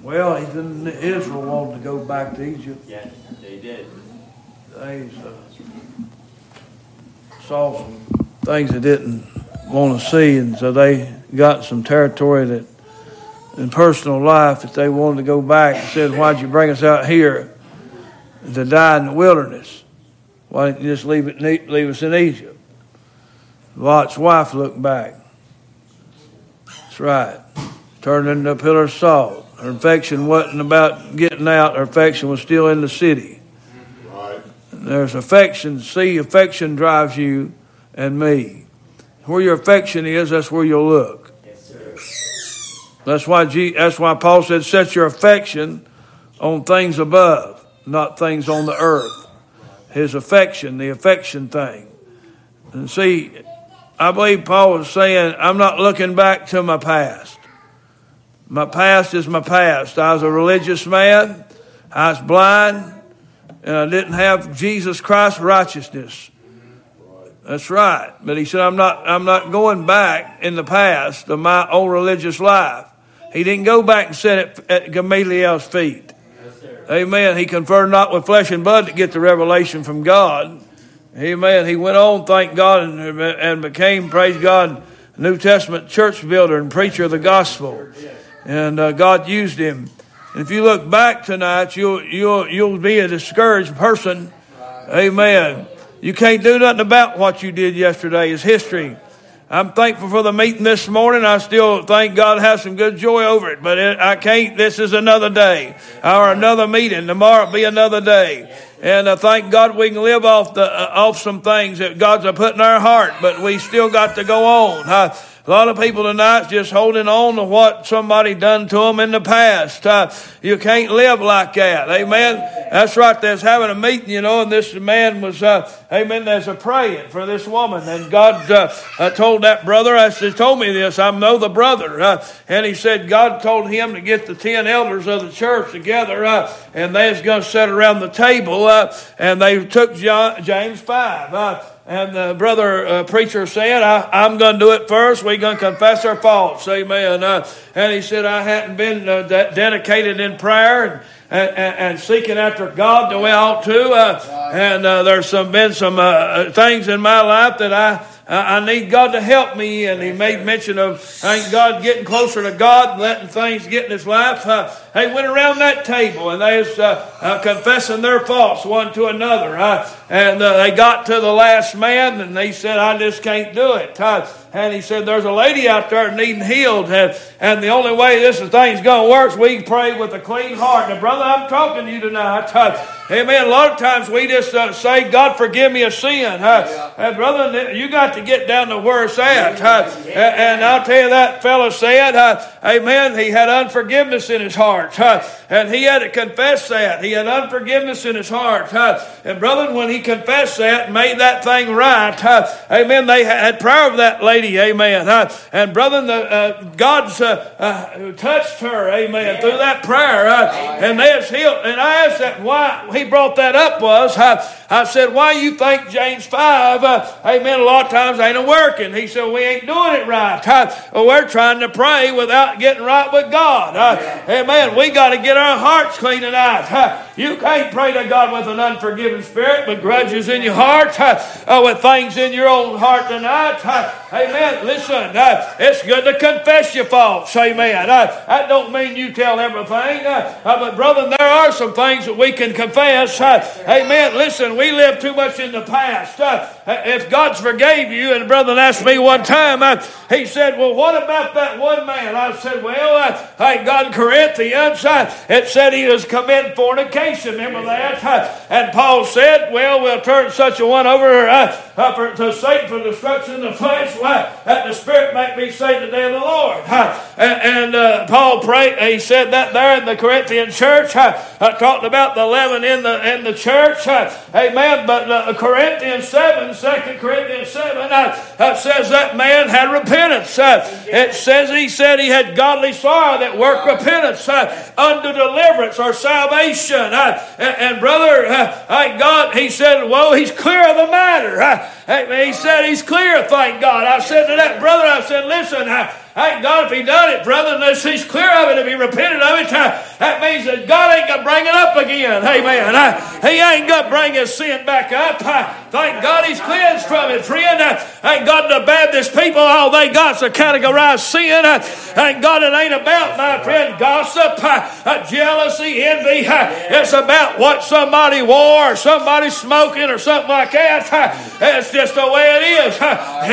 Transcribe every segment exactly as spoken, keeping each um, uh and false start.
Well, even Israel wanted to go back to Egypt. Yeah, they did. They uh, saw some things they didn't want to see, and so they got some territory that, in personal life, that they wanted to go back and said, "Why'd you bring us out here to die in the wilderness? Why didn't you just leave it leave us in Egypt?" Lot's wife looked back. That's right. Turned into a pillar of salt. Her affection wasn't about getting out. Her affection was still in the city. Right. And there's affection. See, affection drives you and me. Where your affection is, that's where you'll look. Yes, sir. That's why G, that's why Paul said, set your affection on things above, not things on the earth. His affection, the affection thing. And see, I believe Paul was saying, I'm not looking back to my past. My past is my past. I was a religious man. I was blind. And I didn't have Jesus Christ's righteousness. That's right. But he said, I'm not, I'm not going back in the past of my own religious life. He didn't go back and sit at, at Gamaliel's feet. Yes, Amen. He conferred not with flesh and blood to get the revelation from God. Amen. He went on, thank God, and, and became, praise God, New Testament church builder and preacher of the gospel. And uh, God used him. And if you look back tonight, you'll you'll you'll be a discouraged person. Amen. You can't do nothing about what you did yesterday. It's history. I'm thankful for the meeting this morning. I still thank God have some good joy over it. But it, I can't. This is another day or another meeting. Tomorrow will be another day. And I thank God we can live off the uh, off some things that God's put in our heart. But we still got to go on. Uh, A lot of people tonight just holding on to what somebody done to them in the past. Uh, you can't live like that. Amen. That's right. There's having a meeting, you know, and this man was, uh, amen, there's a praying for this woman. And God uh, uh, told that brother, I said, told me this, I know the brother. Uh, and he said God told him to get the ten elders of the church together. Uh, and they was going to sit around the table. Uh, and they took John, James five. Uh, And the brother uh, preacher said, I, I'm going to do it first. We're going to confess our faults. Amen. Uh, and he said, I hadn't been uh, de- dedicated in prayer and, and, and seeking after God the way I ought to. Uh, and uh, there's some been some uh, things in my life that I I need God to help me. And he made mention of, thank God, getting closer to God, letting things get in his life. Uh, they went around that table and they was uh, uh, confessing their faults one to another. Uh, and uh, they got to the last man and they said, I just can't do it. Uh, and he said, there's a lady out there needing healed. And, and the only way this thing's going to work is we pray with a clean heart. Now, brother, I'm talking to you tonight. Uh, amen. A lot of times we just uh, say, God, forgive me a sin. Uh, uh, brother, you got to get down to where it's at. Uh, and I'll tell you that fella said, uh, amen, he had unforgiveness in his heart. Uh, and he had to confess that. He had unforgiveness in his heart. Uh, and brother, when he confessed that and made that thing right, uh, amen, they had prayer of that lady, amen. Uh, and brother, the, uh, God's uh, uh, touched her, amen, through that prayer. Uh, and they was healed. And I asked that why he brought that up was, uh, I said, why you think James five, uh, amen, a lot of times ain't a working. He said, we ain't doing it right. Uh, well, we're trying to pray without getting right with God. Uh, amen. We got to get our hearts clean tonight. Uh, you can't pray to God with an unforgiving spirit, with grudges in your heart, uh, uh, with things in your own heart tonight. Uh, amen. Listen, uh, it's good to confess your faults. Amen. Uh, that don't mean you tell everything. Uh, uh, but brother, there are some things that we can confess. Uh, amen. Listen, we live too much in the past. Uh, if God's forgave you, and brother asked me one time, uh, he said, well, what about that one man? I said, well, uh, thank God in Corinthians, uh, it said he was committing fornication. Remember that? Uh, and Paul said, well, we'll turn such a one over uh, uh, for, to Satan for destruction of the flesh, uh, that the spirit might be saved the day of the Lord. Uh, and and uh, Paul prayed, he said that there in the Corinthian church, uh, uh, talked about the leaven in the in the church. Uh, amen. But uh, Corinthians seven, Second Corinthians seven, uh, uh, says that man had repentance. Uh, it says he said he had godly sorrow that worked repentance uh, unto deliverance or salvation. Uh, and, and brother, uh, thank God, he said, well, he's clear of the matter. Uh, he said he's clear, thank God. I said to that brother, I said, listen, uh, Thank God if he done it, brother, unless he's clear of it, if he repented of it, that means that God ain't going to bring it up again. Amen. He ain't going to bring his sin back up. Thank God he's cleansed from it, friend. Thank God the Baptist people, all they got is a categorized sin. Thank God it ain't about, my friend, gossip, jealousy, envy. It's about what somebody wore or somebody smoking or something like that. It's just the way it is.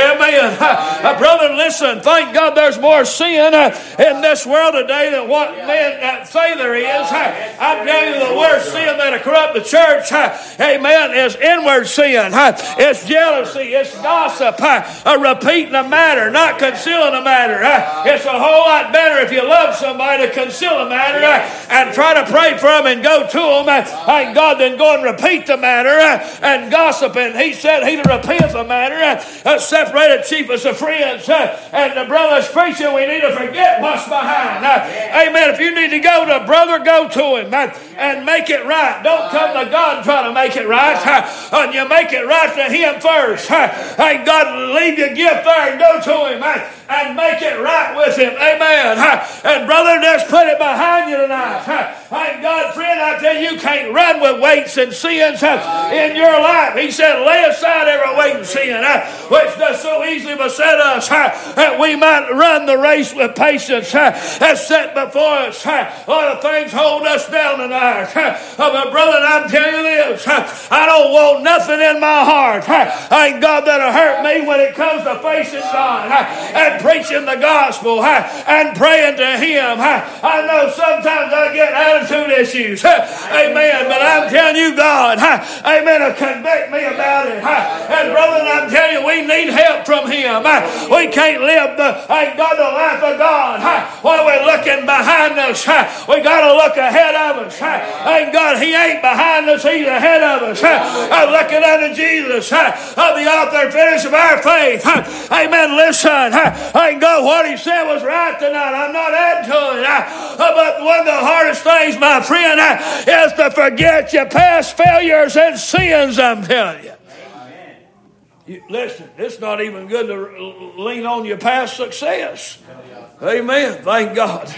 Amen. Brother, listen, thank God there's more sin in this world today than what men say there is. I'm telling you, the worst sin that'll corrupt the church, amen, is inward sin. It's jealousy, it's gossip, a repeating a matter, not concealing a matter. It's a whole lot better if you love somebody to conceal a matter and try to pray for them and go to them, thank God, then go and repeat the matter and gossip. And he said he that repents the matter separated chiefest of friends. And the brother's preaching, we need to forget what's behind. Amen. If you need to go to a brother, go to him and make it right. Don't come to God and try to make it right. And you make it right to him first. Thank God, leave your gift there and go to him and make it right with him. Amen. And brother, just put it behind you tonight. Thank God, friend, I tell you, you can't run with weights and sins in your life. He said, lay aside every weight and sin, which does so easily beset us, that we might run the race with patience that's set before us. A lot of things hold us down tonight. But brother, I'm telling you this, I don't want nothing in my heart. Thank God that'll hurt me when it comes to facing God and preaching the gospel and praying to him. I know sometimes I get attitude issues. Amen. But I'm telling you, God, amen, to convict me about it. And brother, I'm telling you, we need help from him. We can't live the, thank God, the life of God while we're looking behind us. We got to look ahead of us. Thank God he ain't behind us, he's ahead of us. I'm looking unto Jesus, the author and finisher of our faith. Amen. Listen, thank God what he said was right tonight. I'm not adding to it. But one of the hardest things, my friend, is to forget your past failures and sins, I'm telling you. You, listen, it's not even good to lean on your past success. Amen. Thank God.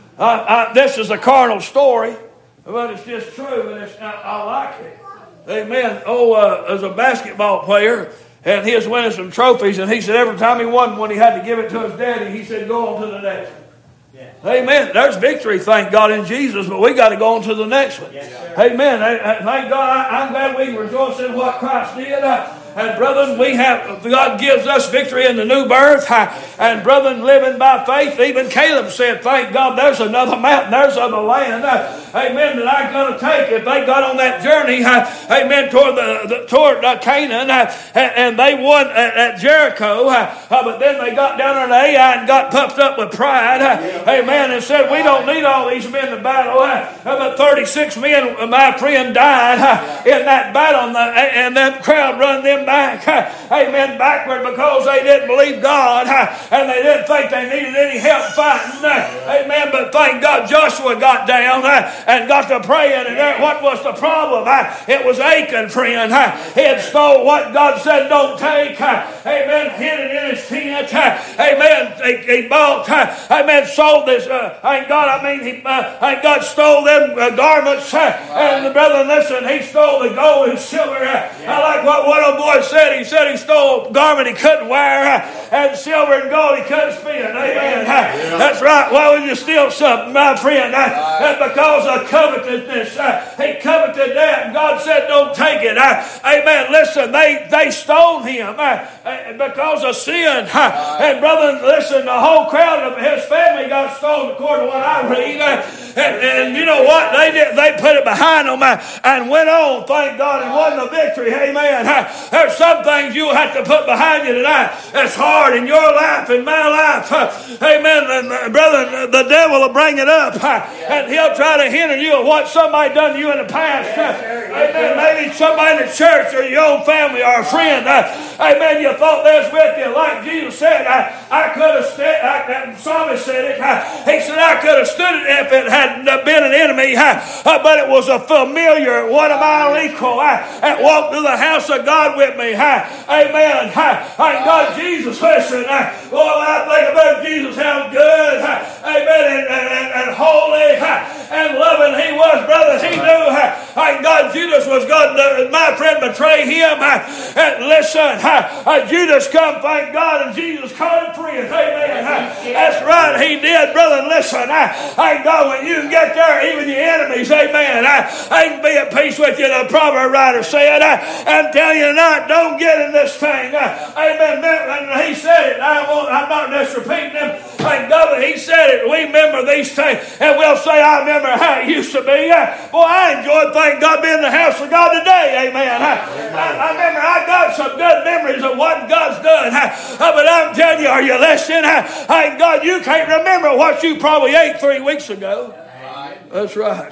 I, I, this is a carnal story, but it's just true, and it's, I, I like it. Amen. Oh, uh, as a basketball player, and he was winning some trophies, and he said every time he won one, he had to give it to his daddy. He said, go on to the next one. Yeah. Amen. There's victory, thank God, in Jesus, but we got to go on to the next one. Yes, amen. Thank God. I, I'm glad we can rejoice in what Christ did. I, And brethren, we have, God gives us victory in the new birth. And brethren, living by faith, even Caleb said, thank God there's another mountain, there's another land, amen, that I'm going to take. If they got on that journey, amen, toward the, the toward Canaan, and they won at, at Jericho, but then they got down there to Ai and got puffed up with pride, amen, and said, we don't need all these men to battle. But thirty-six men, my friend, died in that battle, and that crowd run them back, amen, backward because they didn't believe God and they didn't think they needed any help fighting, amen. But thank God Joshua got down and got to praying, and there, what was the problem? It was Achan, friend. He had stole what God said don't take, amen, hid it in his tent, amen. He, he bought, amen, sold this, uh, thank God, I mean, he, uh, thank God stole them uh, garments, and the brother, listen, he stole the gold and silver. I like what one old boy said. He said he stole a garment he couldn't wear, and silver and gold he couldn't spend. Amen. Yeah. That's right. Why would you steal something, my friend? Right. Because of covetousness. He coveted that, and God said, don't take it. Amen. Listen, they, they stoned him because of sin. Right. And brother, listen, the whole crowd of his family got stoned according to what I read. And, and you know what? They did. They put it behind them and went on, thank God, and won the victory. Amen. There's some things you'll have to put behind you tonight. That's hard in your life, in my life. Amen. And brother, the devil will bring it up, and he'll try to hinder you of what somebody done to you in the past. Amen. Maybe somebody in the church or your own family or a friend. Amen. You thought they was with you. Like Jesus said, I, I could have stood, that psalmist said it. He said, I could have stood it if it hadn't been an enemy, but it was a familiar, one of my equal. I walked through the house of God with with me. Amen. Thank God, Jesus, listen. Boy, when I think about Jesus, how good, amen, and, and, and holy and loving he was, brothers, he knew, thank God, Judas was going to, my friend, betray him. And listen, Judas come, thank God, and Jesus called him friend. Amen. That's right, he did, brother. Listen, thank God, when you get there, even your enemies, amen, I can be at peace with you. The proverb writer said, I'm telling you not, don't get in this thing. Amen. And he said it. I won't, I'm not just repeating him. Thank God, but he said it. We remember these things, and we'll say, I remember how it used to be. Boy, I enjoyed, thank God, being in the house of God today. Amen. I, I remember I got some good memories of what God's done. But I'm telling you, are you listening? Thank God, you can't remember what you probably ate three weeks ago. That's right.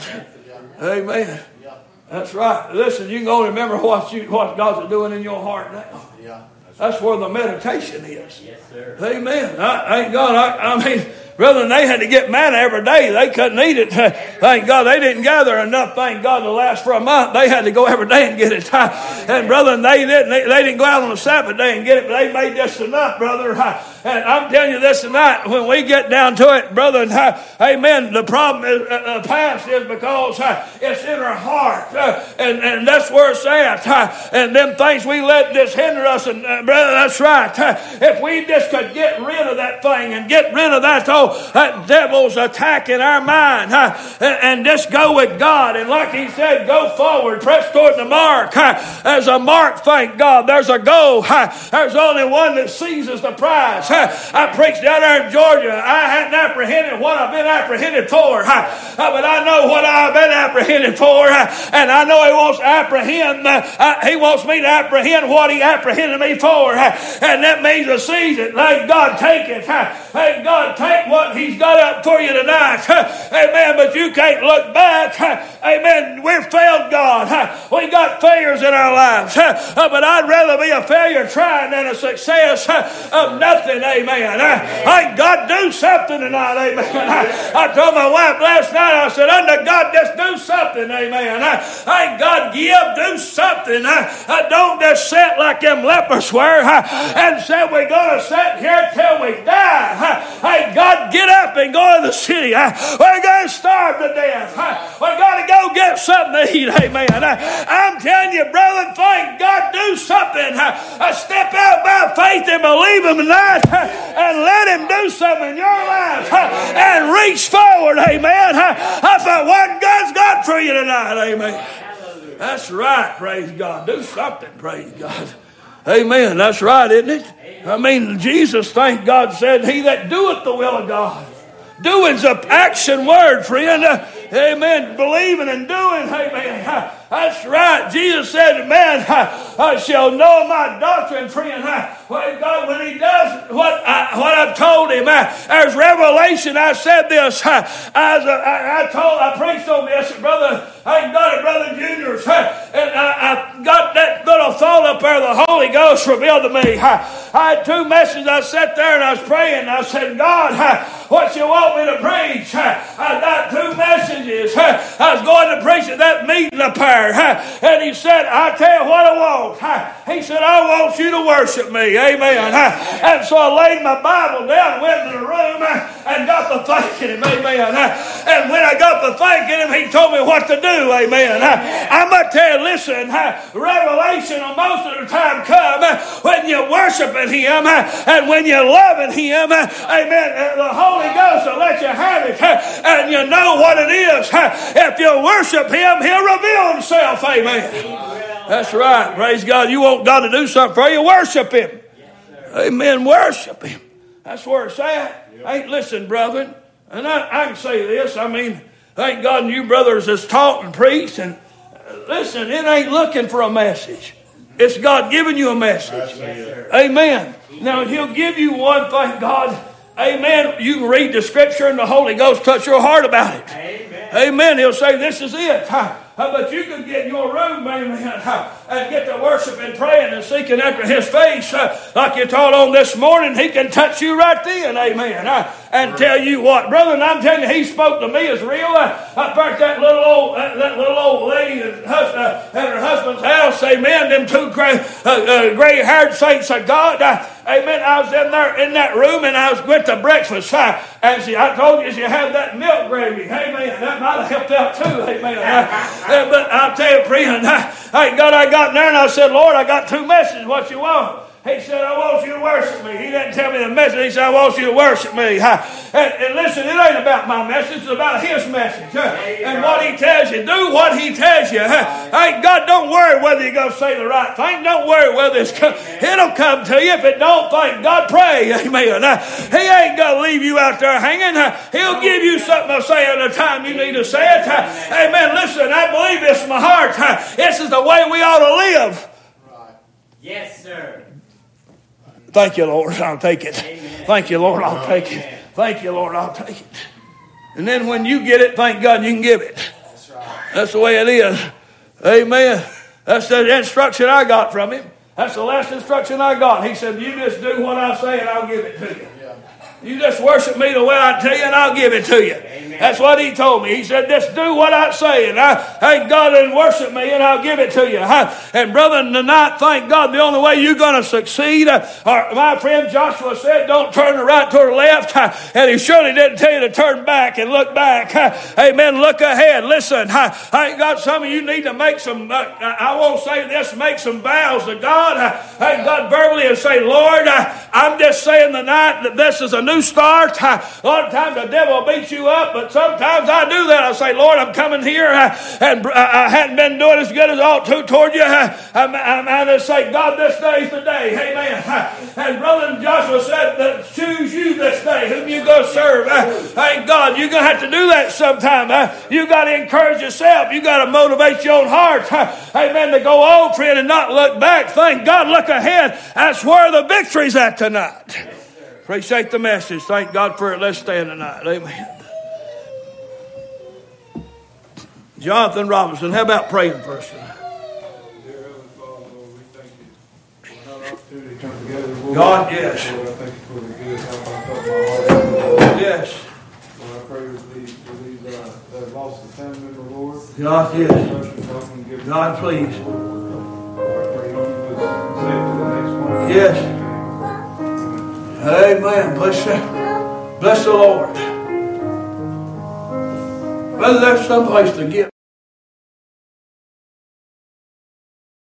Amen. That's right. Listen, you can only remember what you what God's doing in your heart now. That's where the meditation is. Yes, sir. Amen. I, thank God. I, I mean, brother, they had to get manna every day. They couldn't eat it. Thank God they didn't gather enough, thank God, to last for a month. They had to go every day and get it. And brother, they didn't, they, they didn't go out on the Sabbath day and get it, but they made just enough, brother. And I'm telling you this tonight, when we get down to it, brother, amen, the problem is, uh, the past is because uh, it's in our heart. Uh, and, and that's where it's at. Uh, and them things we let this hinder us. And uh, brother, that's right. Uh, if we just could get rid of that thing and get rid of that, oh, that devil's attacking our mind, uh, and, and just go with God. And like he said, go forward, press toward the mark. Uh, there's a mark, thank God. There's a goal. Uh, there's only one that seizes the prize. Uh, I preached down there in Georgia. I hadn't apprehended what I've been apprehended for, uh, but I know what I've been apprehended for, uh, and I know he wants to apprehend. Uh, uh, he wants me to apprehend what he apprehended me for, uh, and that means to seize it. Let God take it. Uh, let God take what he's got up for you tonight. Uh, amen. But you can't look back. Uh, amen. We've failed God. Uh, we got failures in our lives, uh, uh, but I'd rather be a failure trying than a success uh, of nothing. Amen. I, thank God, do something tonight. Amen. I, I told my wife last night, I said, under God, just do something. Amen. I, thank God, give, do something. I, I don't just sit like them lepers were I, and say we're going to sit here till we die. I, thank God, get up and go to the city. I, we're going to starve to death. I, we're going to go get something to eat. Amen. I, I'm telling you, brother, thank God, do something. I, I step out by faith and believe him tonight. And let him do something in your life. And reach forward, amen. I thought what God's got for you tonight, amen. That's right, praise God. Do something, praise God. Amen, that's right, isn't it? I mean, Jesus, thank God, said, he that doeth the will of God. Doing's an action word, friend. Amen. Believing and doing, amen. That's right. Jesus said, man, I shall know my doctrine, friend. God, when he does what, I, what I've told him, there's revelation. I said this. I, I, I told, I preached on this, brother. I got it, Brother Junior's. And I, I got that little thought up there, the Holy Ghost revealed to me. I, I had two messages. I sat there and I was praying. I said, God, what you want me to preach? I got two messages. I was going to preach at that meeting up there. And he said, I tell you what I want. He said, I want you to worship me. Amen. And so I laid my Bible down, went into the room, and got to thanking him. Amen. And when I got to thanking him, he told me what to do. Amen. I'm going to tell you, listen, revelation will most of the time come when you're worshiping him and when you're loving him. Amen. The Holy Ghost will let you have it. And you know what it is. If you worship him, he'll reveal himself. Amen. That's right. Praise God. You want God to do something for you, worship him. Amen. Worship him. That's where it's at. Ain't listen, brethren. And I, I can say this. I mean, thank God and you brothers has taught and preached. And listen, it ain't looking for a message. It's God giving you a message. Amen. Now, he'll give you one, thank God. Amen. You can read the scripture and the Holy Ghost touch your heart about it. Amen. Amen. He'll say, this is it. But you can get in your room, amen, and get to worship and praying and seeking after his face. Like you taught on this morning, he can touch you right then. Amen. and tell you what, brother, and I'm telling you, he spoke to me as real. Uh, up there at that little old, uh, that little old lady and, hus- uh, at her husband's house, amen, them two gray, uh, uh, gray-haired saints of God, uh, amen, I was in there in that room, and I was went to breakfast, uh, and she, I told you, she had that milk gravy, amen, that might have helped out too, amen. Uh, uh, but I'll tell you, friend, uh, thank God I got in there, and I said, Lord, I got two messages, what you want? He said, I want you to worship me. He didn't tell me the message. He said, I want you to worship me. And, and listen, it ain't about my message. It's about his message. And what he tells you, do what he tells you. Hey, God, don't worry whether you're going to say the right thing. Don't worry whether it's come. It'll come to you. If it don't, thank God, pray. Amen. He ain't going to leave you out there hanging. He'll give you something to say at the time you need to say it. Amen. Listen, I believe this in my heart. This is the way we ought to live. Yes, sir. Thank you, Lord, I'll take it. Amen. Thank you, Lord, I'll take it. Thank you, Lord, I'll take it. And then when you get it, thank God you can give it. That's right. That's the way it is. Amen. That's the instruction I got from him. That's the last instruction I got. He said, you just do what I say and I'll give it to you. You just worship me the way I tell you and I'll give it to you. Amen. That's what he told me. He said, just do what I say and I thank God and worship me and I'll give it to you. And brother, tonight, thank God, the only way you're going to succeed, uh, or my friend Joshua said, don't turn to the right or the left. Uh, and he surely didn't tell you to turn back and look back. Uh, amen. Look ahead. Listen, uh, thank God, some of you need to make some, uh, I won't say this, make some vows to God. Uh, thank God verbally and say, Lord, uh, I'm just saying tonight that this is a new start. A lot of times the devil beats you up, but sometimes I do that. I say, Lord, I'm coming here, and I hadn't been doing as good as I ought to toward you. I'm, I'm, I'm to say, God, this day's the day. Amen. And brother Joshua said, that choose you this day whom you go serve. Thank God, you're going to have to do that sometime. You got to encourage yourself. You got to motivate your own heart. Amen. To go on, friend, and not look back. Thank God, look ahead. That's where the victory's at tonight. Appreciate the message. Thank God for it. Let's stand tonight. Amen. Jonathan Robinson, how about praying for us tonight? Dear Heavenly Father, Lord, we thank you for another opportunity to come together. Lord. God, yes. Lord, I thank you for the good help I felt in my heart. Lord. Yes. Lord, I pray for these, for these uh, that have lost a family member, Lord. God, yes. Yes. God, please. Lord, I pray you keep us safe to the next one. Yes. Amen. Bless you. Bless the Lord. Well, there's some place to get.